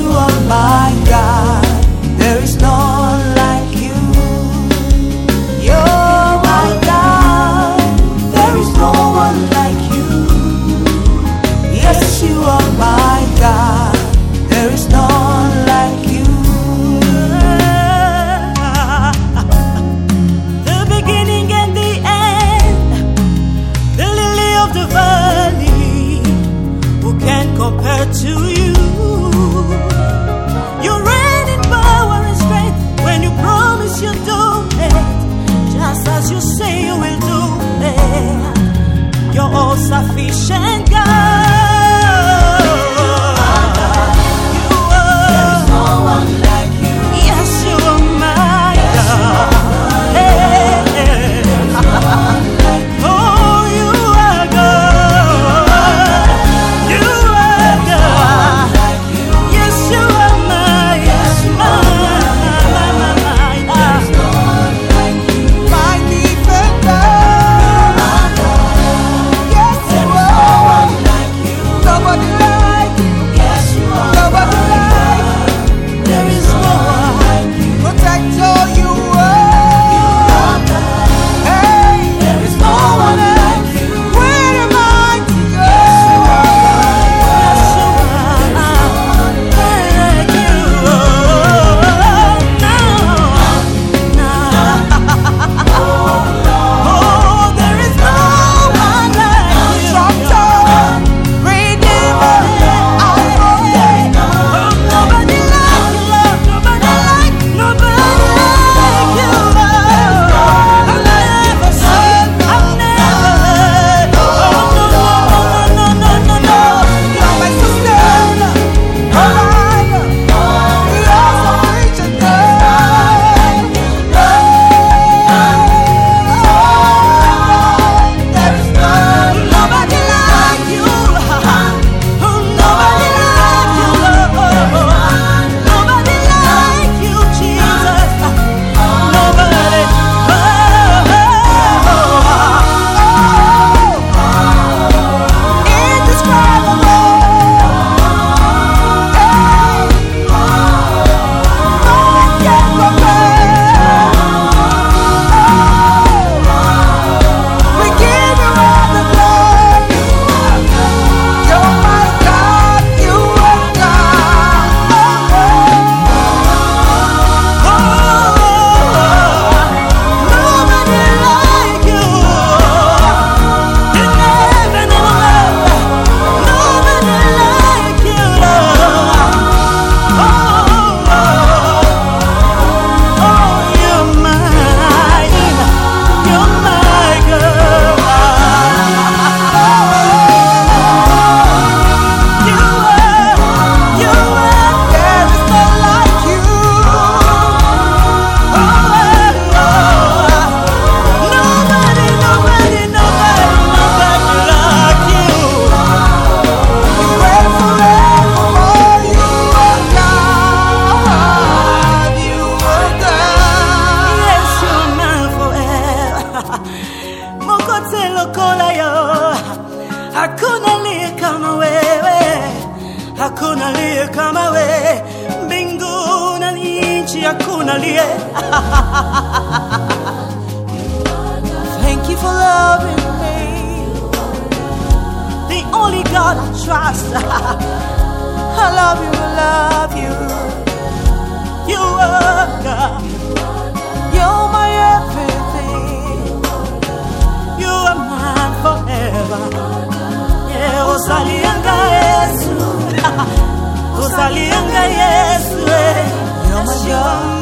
you are my God. There is none like you. You're my God. There is no one like you. Yes, you are my God. There is none like you. The beginning and the end, the lily of the valley, who can compare to you? You reign in power and strength. When you promise you do it, just as you say you will do it. You're all sufficient God. Hakuna aliye kama wewe, hakuna aliye kama wewe, mbingu na nchi hakuna aliye. Thank you for loving me, the only God I trust. I love you, I love you. You are God. You're my everything. You are mine forever. Osalianga Yesu, Osalianga Yesu, you're my God.